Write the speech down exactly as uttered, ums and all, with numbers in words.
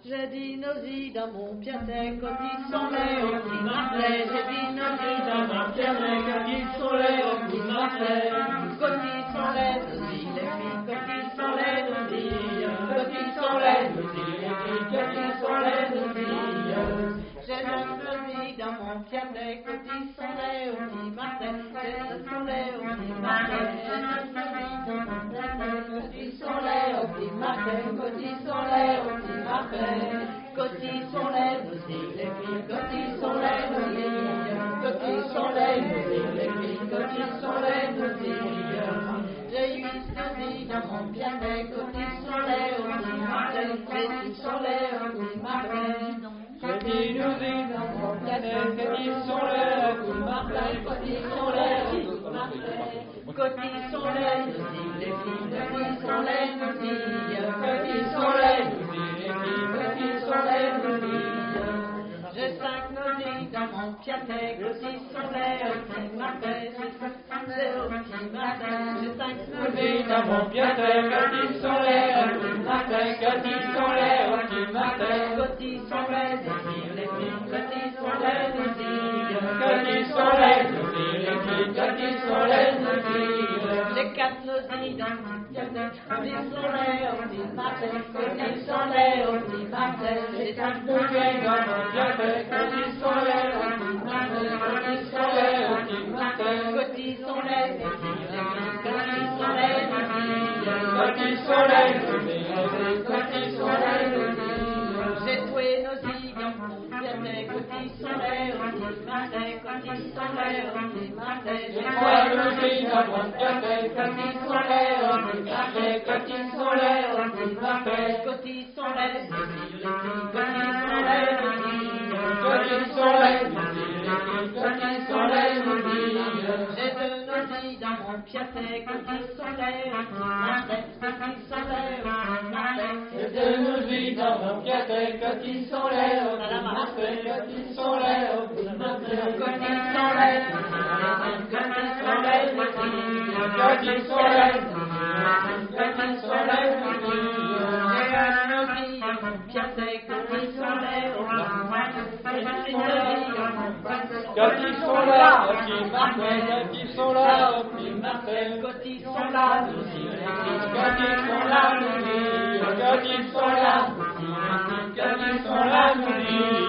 J'ai dit nosy dans mon piatek, quand ils sont les au petit martelet. J'ai dit nosy dans mon piatek, quand ils sont les au petit martelet. Quand ils sont les nosy, les filles, quand ils sont les nosy. Quand ils sont les nosy, les filles, quand ils sont les nosy. J'ai neuf nosy dans mon piatek, quand ils sont les au petit martelet. J'ai neuf sont les au petit martelet. J'ai neuf nosy dans mon piatek, quand ils sont les au petit martelet. Quand ils sont les au petit martelet. Quand ils sont les nosy, les filles, quand ils sont les nosy. Quand ils sont les nosy, les filles, quand ils sont les nosy. J'ai huit nosy dans mon piatek, quand ils sont les au petit martelet. Quand ils sont les au petit martelet. J'ai dix nosy dans mon piatek, quand ils sont les au petit martelet. Quand ils sont les au petit martelet. Quand ils sont les nosy, les filles, quand ils sont les nosy. Quand ils sont les nosy, les filles, quand ils sont les nosy. J'ai cinq nosy dans mon piatek, quand ils sont les au petit martelet. J'ai cinq les au petit martelet. J'ai cinq nosy dans mon piatek, quand ils sont les au petit martelet. Quand ils sont les au petit martelet. Quand ils sont les nosy, les filles, quand ils sont les nosy. Quand ils sont les nosy, les filles, quand ils sont les nosy. J'ai quatre nosy dans mon piatek, quand ils sont les au petit martelet. Quand ils sont les au petit martelet. J'ai cinq nosy dans mon piatek, quand ils sont les au petit martelet. Quand ils sont les au petit martelet. Quand ils sont les nosy, les filles, quand ils sont les nosy. Quand ils sont les nosy, les filles, quand ils sont les nosy. J'ai trouvé nosy dans mon piatek, quand ils sont les au petit martelet. Quand ils sont les au petit martelet. J'ai trouvé nosy dans mon piatek, quand ils sont les au petit martelet. Quand ils sont les au petit martelet. Quand ils sont les nosy, les filles, quand ils sont les nosy. Quand ils sont les nosy, les filles, quand ils sont les nosy. J'ai deux nosy dans mon piatek, quand ils sont les au petit martelet. Quand ils sont les au petit martelet. J'ai deux nosy dans mon piatek, quand ils sont les au petit martelet. Quand ils sont les au petit martelet. Quand ils sont les nosy, quand ils sont les nosy. Quand ils sont les nosy, quand ils sont les nosy. J'ai un nosy dans mon piatek, quand ils sont les au petit martelet. J'ai un nosy dans mon piatek, quand ils sont là au petit martelet. Quand ils sont là au petit martelet. Quand ils sont là nosy, quand ils sont là nosy. Quand ils sont là nosy, quand ils sont là nosy.